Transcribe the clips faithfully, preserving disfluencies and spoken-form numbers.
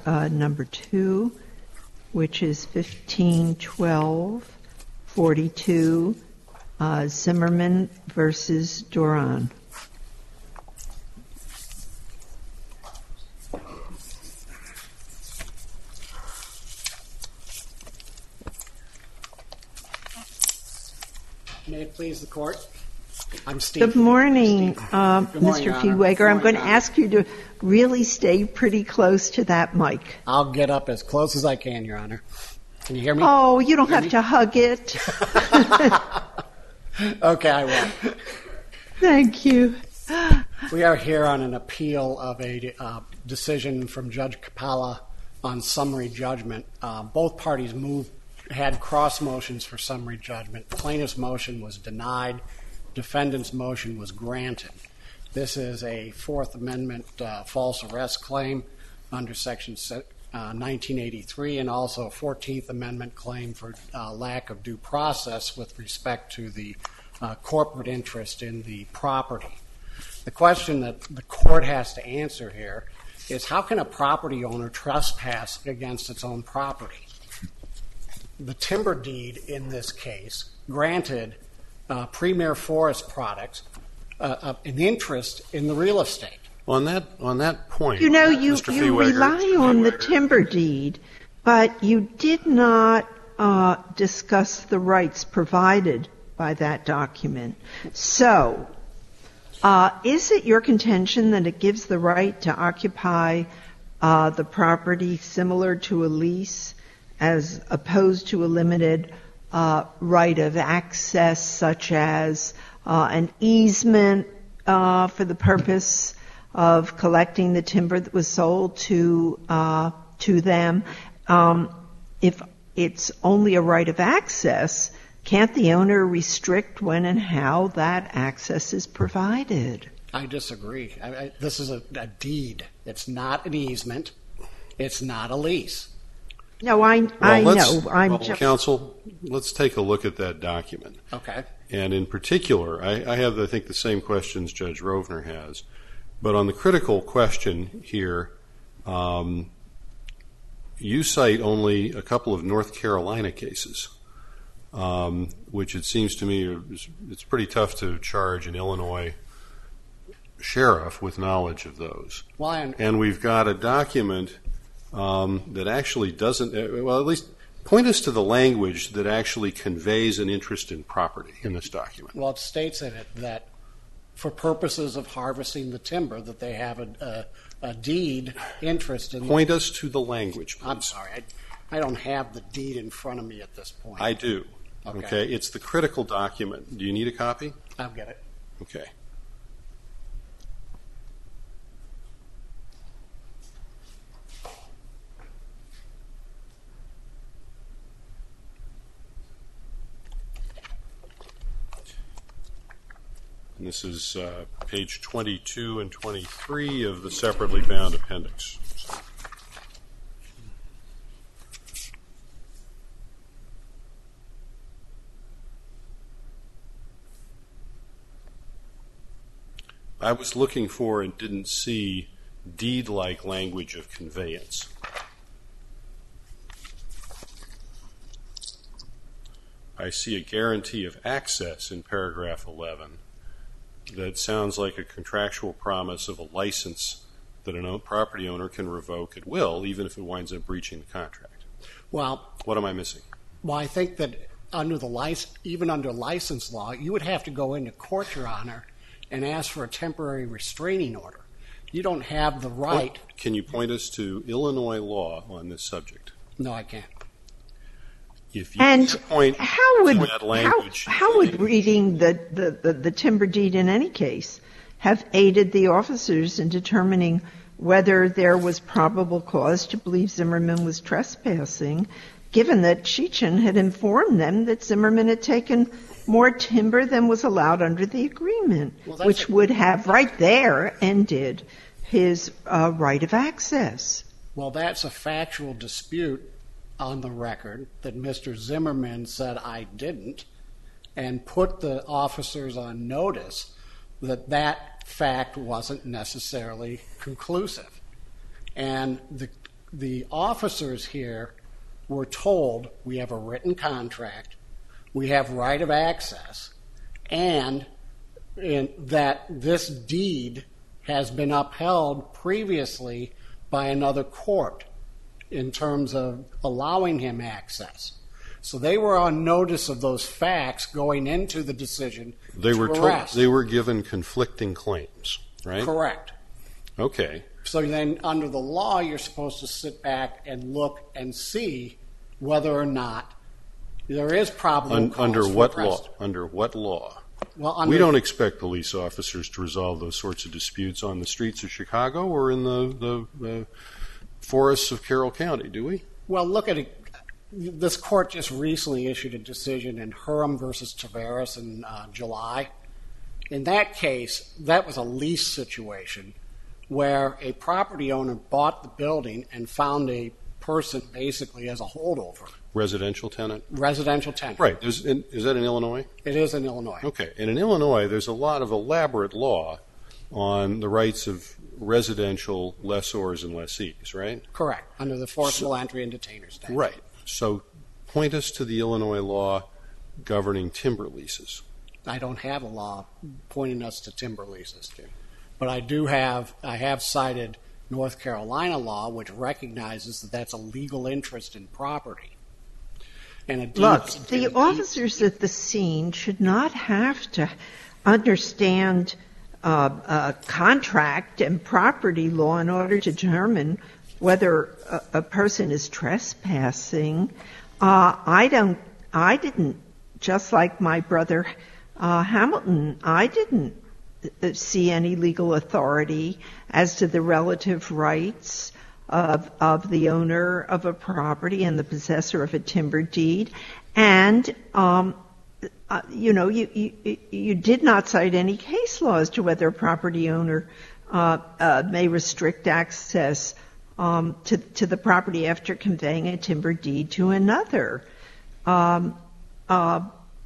uh, number two, which is fifteen twelve forty-two, uh, Zimmerman versus Duran. May it please the Court? I'm Steve. Good morning, uh, Good morning, Mister Feuweger. I'm going to ask you to really stay pretty close to that mic. I'll get up as close as I can, Your Honor. Can you hear me? Oh, you don't Hear have me? to hug it. Okay, I will. Thank you. We are here on an appeal of a uh, decision from Judge Capalla on summary judgment. Uh, both parties moved, had cross motions for summary judgment. Plaintiff's motion was denied. Defendant's motion was granted. This is a Fourth Amendment uh, false arrest claim under Section uh, nineteen eighty-three, and also a Fourteenth Amendment claim for uh, lack of due process with respect to the uh, corporate interest in the property. The question that the court has to answer here is, how can a property owner trespass against its own property? The timber deed in this case granted uh, Premier Forest Products uh, uh, an interest in the real estate. On that on that point, You know, you, Mister you Feuweger, rely on the Feuweger. timber deed, but you did not uh, discuss the rights provided by that document. So, uh, is it your contention that it gives the right to occupy uh, the property similar to a lease as opposed to a limited uh, right of access, such as uh, an easement uh, for the purpose of collecting the timber that was sold to uh, to them? Um, if it's only a right of access, can't the owner restrict when and how that access is provided? I disagree. I, I, this is a, a deed. It's not an easement. It's not a lease. No, I Well, I let's- know. I'm well, just counsel, let's take a look at that document. Okay. And in particular, I, I have, I think, the same questions Judge Rovner has. But on the critical question here, um, you cite only a couple of North Carolina cases, um, which it seems to me is, it's pretty tough to charge an Illinois sheriff with knowledge of those. Well, I, And we've got a document um, that actually doesn't, uh, well, at least point us to the language that actually conveys an interest in property in this document. well, it states in it that for purposes of harvesting the timber, that they have a, a, a deed interest in. Point us to the language, please. I'm sorry. I, I don't have the deed in front of me at this point. I do. Okay. Okay. It's the critical document. Do you need a copy? I'll get it. Okay. And this is uh, page twenty-two and twenty-three of the separately bound appendix. I was looking for and didn't see deed-like language of conveyance. I see a guarantee of access in paragraph eleven that sounds like a contractual promise of a license that a property owner can revoke at will, even if it winds up breaching the contract. Well, What am I missing? well, I think that under the license, even under license law, you would have to go into court, Your Honor, and ask for a temporary restraining order. You don't have the right. What, can you point us to Illinois law on this subject? No, I can't. If you And can't point how would to that how, language, how would reading the, the, the, the timber deed in any case have aided the officers in determining whether there was probable cause to believe Zimmerman was trespassing, given that Cheechin had informed them that Zimmerman had taken more timber than was allowed under the agreement, Well, that's which a- would have right there ended his uh, right of access? Well, that's a factual dispute on the record that Mister Zimmerman said I didn't, and put the officers on notice that that fact wasn't necessarily conclusive. And the the officers here were told we have a written contract, we have right of access, and in that this deed has been upheld previously by another court in terms of allowing him access. So they were on notice of those facts going into the decision They to were arrest. told, they were given conflicting claims, right? Correct. Okay. So then under the law, you're supposed to sit back and look and see whether or not there is probable Un- cause under for what arrest. law? Under what law? Well, under, We don't expect police officers to resolve those sorts of disputes on the streets of Chicago or in the, the, the forests of Carroll County, do we? Well, look at it. This court just recently issued a decision in Hurham versus Tavares in uh, July. In that case, that was a lease situation where a property owner bought the building and found a person basically as a holdover, Residential tenant? residential tenant. Right. Is, is that in Illinois? It is in Illinois. Okay. And in Illinois, there's a lot of elaborate law on the rights of residential lessors and lessees, right? Correct. Under the forcible entry and detainer statute. Right. So point us to the Illinois law governing timber leases. I don't have a law pointing us to timber leases, but I do have. I have cited North Carolina law, which recognizes that that's a legal interest in property. And a deed, Look, and the a deed- officers at the scene should not have to understand uh, uh, contract and property law in order to determine whether a, a person is trespassing. Uh, I don't. I didn't. Just like my brother uh, Hamilton, I didn't see any legal authority as to the relative rights of of the owner of a property and the possessor of a timber deed. And um, uh, you know, you, you you did not cite any case law as to whether a property owner uh, uh, may restrict access um, to to the property after conveying a timber deed to another. Um, uh,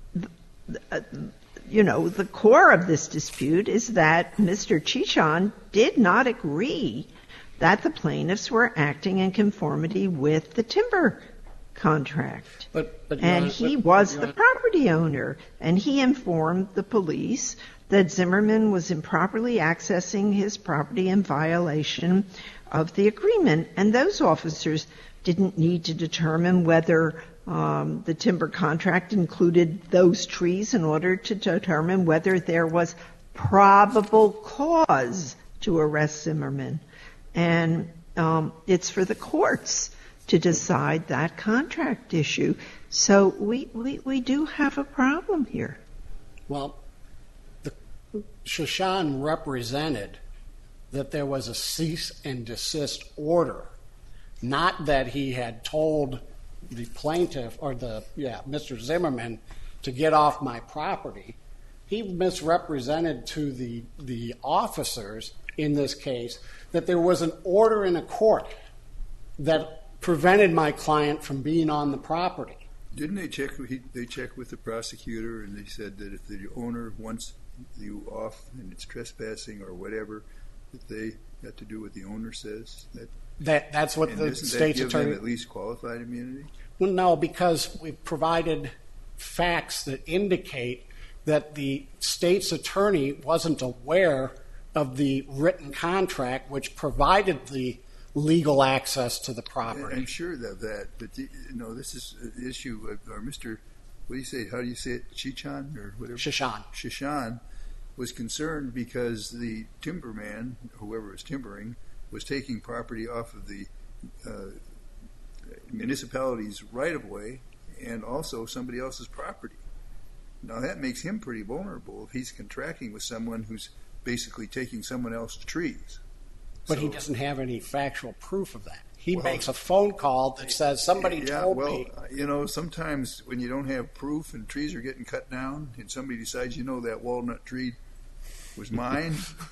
you know, the core of this dispute is that Mister Chichon did not agree that the plaintiffs were acting in conformity with the timber contract. But, but And Your he Honor, was Your the Honor, property owner, and he informed the police that Zimmerman was improperly accessing his property in violation of the agreement, and those officers didn't need to determine whether um, the timber contract included those trees in order to determine whether there was probable cause to arrest Zimmerman. And um, it's for the courts to decide that contract issue. So we, we, we do have a problem here. Well, the Shoshan represented that there was a cease and desist order, not that he had told the plaintiff or the yeah Mister Zimmerman to get off my property. He misrepresented to the the officers in this case that there was an order in a court that prevented my client from being on the property. Didn't they check? He, they checked with the prosecutor, and they said that if the owner wants you off and it's trespassing or whatever, that they have to do what the owner says. That, That that's what and the doesn't that state's give attorney. them at least qualified immunity? Well, no, because we've provided facts that indicate that the state's attorney wasn't aware of the written contract which provided the legal access to the property. I'm sure of that, but the, you know, this is an issue. Of, or Mister What do you say? How do you say it? Chichon or whatever. Shoshan. Shoshan was concerned because the timberman, whoever was timbering, was taking property off of the uh, municipality's right-of-way and also somebody else's property. Now that makes him pretty vulnerable if he's contracting with someone who's basically taking someone else's trees. But So- he doesn't have any factual proof of that. He Well, makes a phone call that says somebody yeah, told well, me. you know, sometimes when you don't have proof and trees are getting cut down and somebody decides, you know, that walnut tree was mine,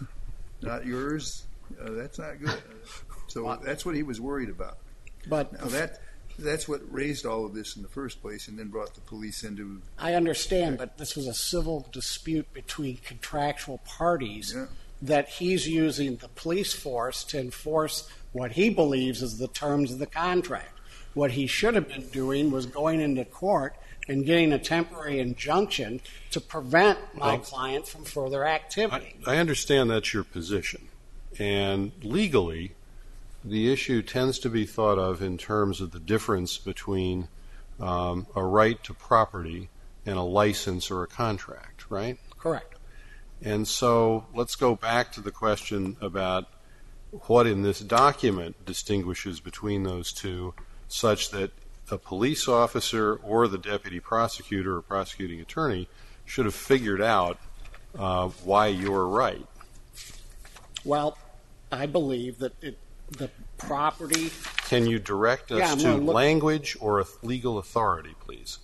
not yours, uh, that's not good. So that's what he was worried about. But Now that that's what raised all of this in the first place and then brought the police into. I understand, but this was a civil dispute between contractual parties Yeah. that he's using the police force to enforce what he believes is the terms of the contract. What he should have been doing was going into court and getting a temporary injunction to prevent my well, client from further activity. I, I understand that's your position. And legally, the issue tends to be thought of in terms of the difference between um, a right to property and a license or a contract, right? Correct. And so let's go back to the question about what in this document distinguishes between those two, such that a police officer or the deputy prosecutor or prosecuting attorney should have figured out uh, why you're right. Well, I believe that it, the property... Can you direct us Yeah, to look- language or a legal authority, please?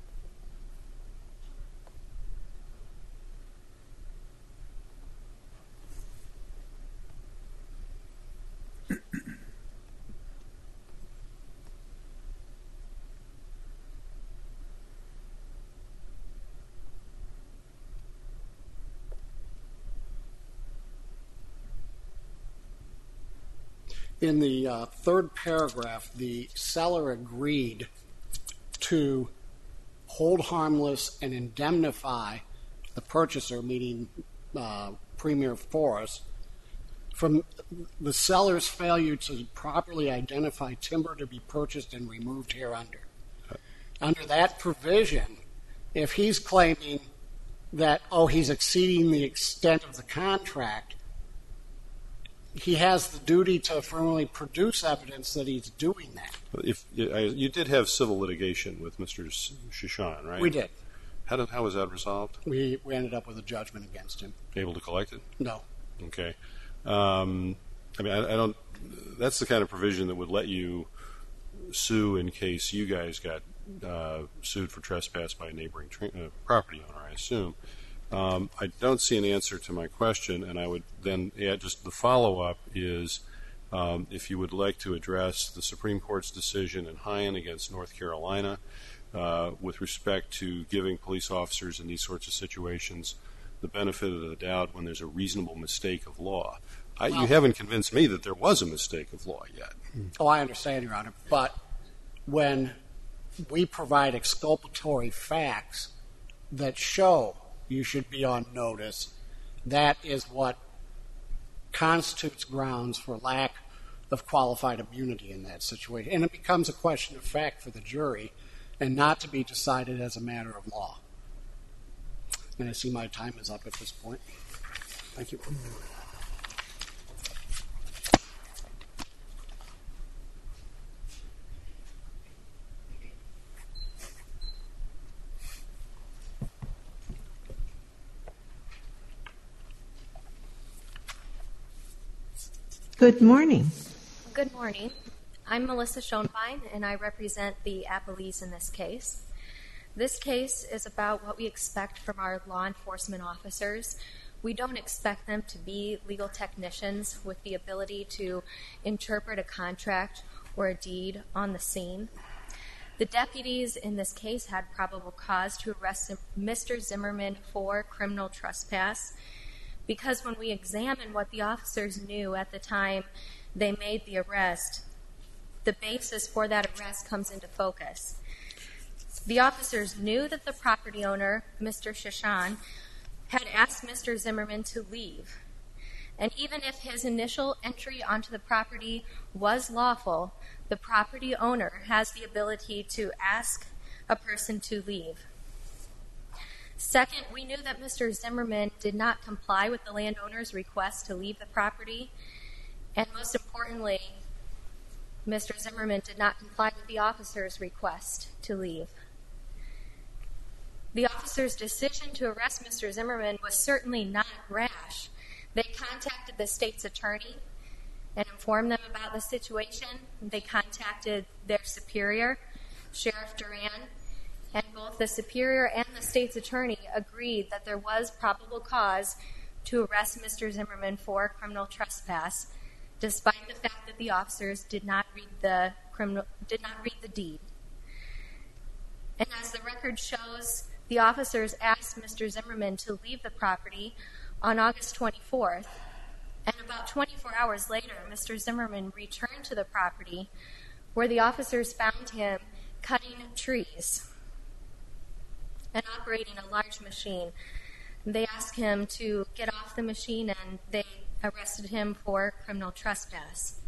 In the uh, third paragraph, the seller agreed to hold harmless and indemnify the purchaser, meaning uh, Premier Forest, from the seller's failure to properly identify timber to be purchased and removed hereunder. Under that provision, if he's claiming that, oh, he's exceeding the extent of the contract, he has the duty to firmly produce evidence that he's doing that. If you did have civil litigation with Mister Shishan, right? We did. How did how was that resolved? We we ended up with a judgment against him. Able to collect it? No. Okay. Um, I mean, I, I don't. That's the kind of provision that would let you sue in case you guys got uh, sued for trespass by a neighboring tra- uh, property owner, I assume. Um, I don't see an answer to my question, and I would then add just the follow-up is um, if you would like to address the Supreme Court's decision in Hyen against North Carolina uh, with respect to giving police officers in these sorts of situations the benefit of the doubt when there's a reasonable mistake of law. I, Well- you haven't convinced me that there was a mistake of law yet. Oh, I understand, Your Honor. But when we provide exculpatory facts that show you should be on notice, that is what constitutes grounds for lack of qualified immunity in that situation. And it becomes a question of fact for the jury and not to be decided as a matter of law. And I see my time is up at this point. Thank you. Good morning. Good morning. I'm Melissa Schoenbein, and I represent the appellees in this case. This case is about what we expect from our law enforcement officers. We don't expect them to be legal technicians with the ability to interpret a contract or a deed on the scene. The deputies in this case had probable cause to arrest Mister Zimmerman for criminal trespass, because when we examine what the officers knew at the time they made the arrest, the basis for that arrest comes into focus. The officers knew that the property owner, Mister Shishan, had asked Mister Zimmerman to leave. And even if his initial entry onto the property was lawful, the property owner has the ability to ask a person to leave. Second, we knew that Mister Zimmerman did not comply with the landowner's request to leave the property. And most importantly, Mister Zimmerman did not comply with the officer's request to leave. The officer's decision to arrest Mister Zimmerman was certainly not rash. They contacted the state's attorney and informed them about the situation. They contacted their superior, Sheriff Duran, and both the superior and the state's attorney agreed that there was probable cause to arrest Mister Zimmerman for criminal trespass, despite the fact that the officers did not read the criminal did not read the deed. And as the record shows, the officers asked Mister Zimmerman to leave the property on August twenty-fourth, And about twenty-four hours later, Mister Zimmerman returned to the property where the officers found him cutting trees and operating a large machine. They asked him to get off the machine, and they arrested him for criminal trespass.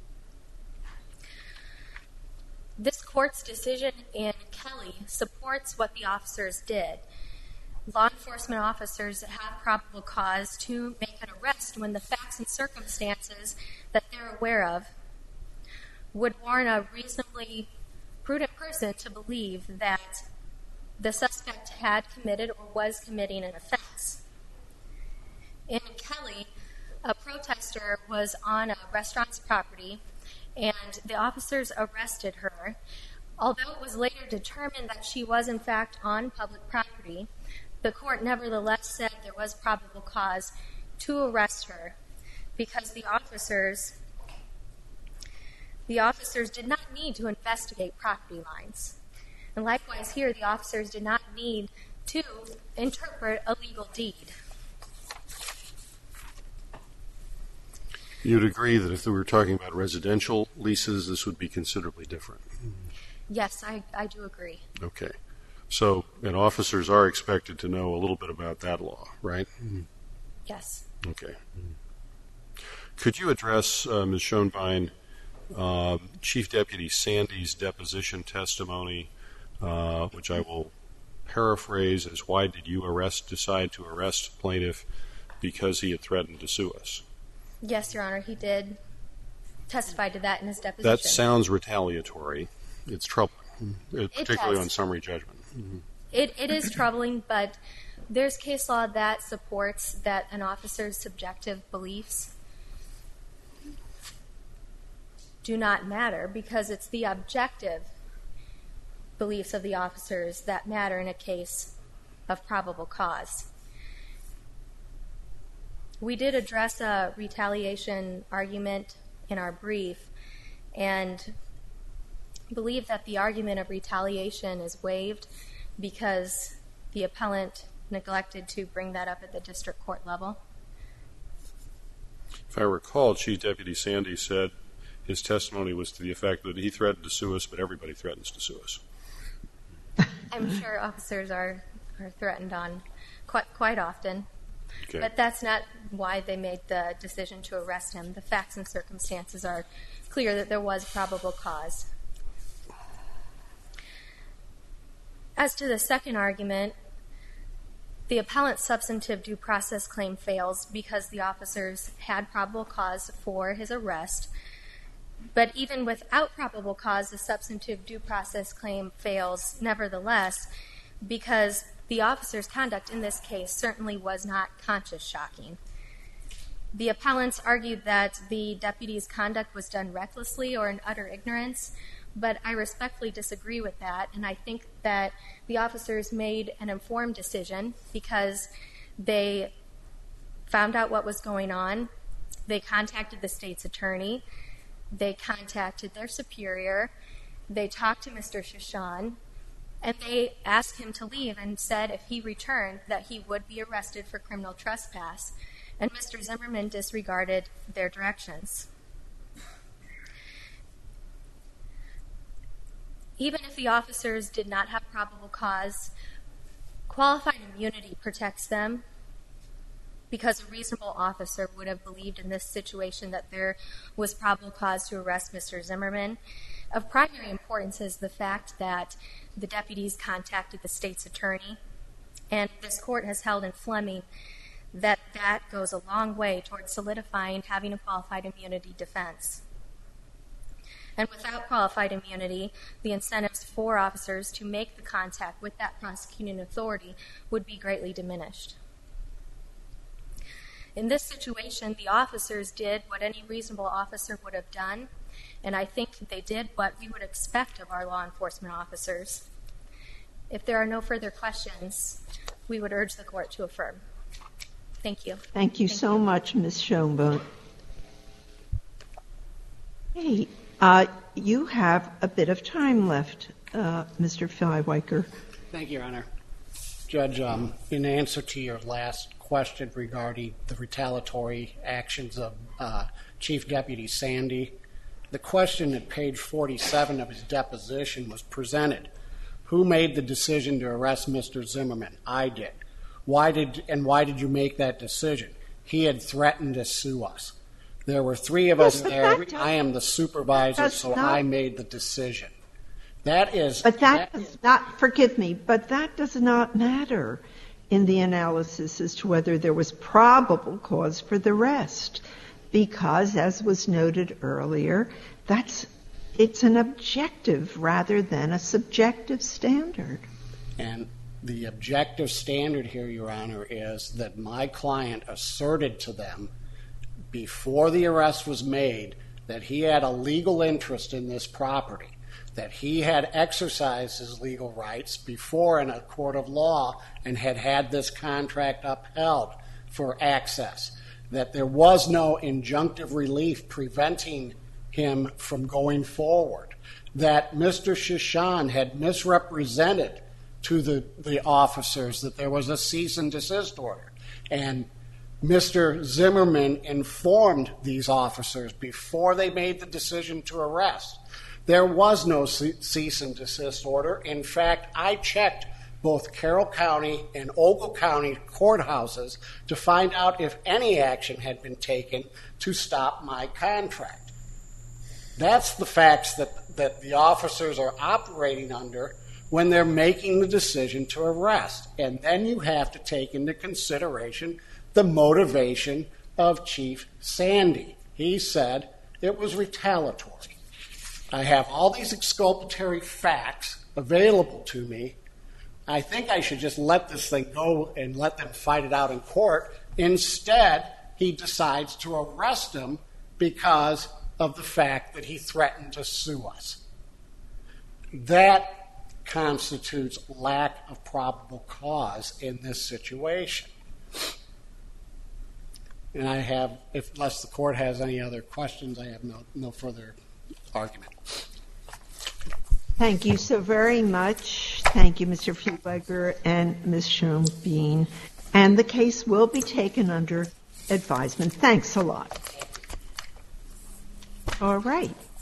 This court's decision in Kelly supports what the officers did. Law enforcement officers have probable cause to make an arrest when the facts and circumstances that they're aware of would warrant a reasonably prudent person to believe that the suspect had committed or was committing an offense. In Kelly, a protester was on a restaurant's property, and the officers arrested her. Although it was later determined that she was in fact on public property, the court nevertheless said there was probable cause to arrest her because the officers the officers did not need to investigate property lines. And likewise here, the officers did not need to interpret a legal deed. You'd agree that if we were talking about residential leases, this would be considerably different? Yes, I, I do agree. Okay. So, and officers are expected to know a little bit about that law, right? Yes. Okay. Could you address, uh, Miz Schoenbein, uh, Chief Deputy Sandy's deposition testimony, uh, which I will paraphrase as, why did you arrest, decide to arrest plaintiff because he had threatened to sue us? Yes, Your Honor, he did testify to that in his deposition. That sounds retaliatory. It's troubling, particularly it on summary judgment. Mm-hmm. It, it is troubling, but there's case law that supports that an officer's subjective beliefs do not matter because it's the objective beliefs of the officers that matter in a case of probable cause. We did address a retaliation argument in our brief and believe that the argument of retaliation is waived because the appellant neglected to bring that up at the district court level. If I recall, Chief Deputy Sandy said his testimony was to the effect that he threatened to sue us, but everybody threatens to sue us. I'm sure officers are, are threatened on quite, quite often. Okay. But that's not why they made the decision to arrest him. The facts and circumstances are clear that there was probable cause. As to the second argument, the appellant's substantive due process claim fails because the officers had probable cause for his arrest. But even without probable cause, the substantive due process claim fails nevertheless because the officer's conduct in this case certainly was not conscious shocking. The appellants argued that the deputy's conduct was done recklessly or in utter ignorance, but I respectfully disagree with that, and I think that the officers made an informed decision because they found out what was going on, they contacted the state's attorney, they contacted their superior, they talked to Mister Shashan, and they asked him to leave and said if he returned that he would be arrested for criminal trespass, and Mister Zimmerman disregarded their directions. Even if the officers did not have probable cause, qualified immunity protects them because a reasonable officer would have believed in this situation that there was probable cause to arrest Mister Zimmerman. Of primary importance is the fact that the deputies contacted the state's attorney, and this court has held in Fleming that that goes a long way towards solidifying having a qualified immunity defense. And without qualified immunity, the incentives for officers to make the contact with that prosecuting authority would be greatly diminished. In this situation, the officers did what any reasonable officer would have done, and I think they did what we would expect of our law enforcement officers. If there are no further questions, we would urge the court to affirm. Thank you. Thank you Thank so you. much, Miz Schoenbein. Hey, uh, you have a bit of time left, uh, Mister Feiweicker. Thank you, Your Honor. Judge, um, in answer to your last question, question regarding the retaliatory actions of uh, Chief Deputy Sandy, the question at page forty-seven of his deposition was presented. Who made the decision to arrest Mister Zimmerman? I did. Why did and why did you make that decision? He had threatened to sue us. There were three of us Yes, but there. that does- I am the supervisor, does so not- I made the decision. That is. But that does not, forgive me, but that does not matter in the analysis as to whether there was probable cause for the arrest. Because, as was noted earlier, that's, it's an objective rather than a subjective standard. And the objective standard here, Your Honor, is that my client asserted to them before the arrest was made that he had a legal interest in this property, that he had exercised his legal rights before in a court of law and had had this contract upheld for access, that there was no injunctive relief preventing him from going forward, that Mister Shashan had misrepresented to the, the officers that there was a cease and desist order. And Mister Zimmerman informed these officers before they made the decision to arrest. There was no cease and desist order. In fact, I checked both Carroll County and Ogle County courthouses to find out if any action had been taken to stop my contract. That's the facts that, that the officers are operating under when they're making the decision to arrest. And then you have to take into consideration the motivation of Chief Sandy. He said it was retaliatory. I have all these exculpatory facts available to me. I think I should just let this thing go and let them fight it out in court. Instead, he decides to arrest him because of the fact that he threatened to sue us. That constitutes lack of probable cause in this situation. And I have, if, unless the court has any other questions, I have no, no further argument. Thank you so very much. Thank you, Mister Feuchtwanger and Miz Schoenbein. And the case will be taken under advisement. Thanks a lot. All right.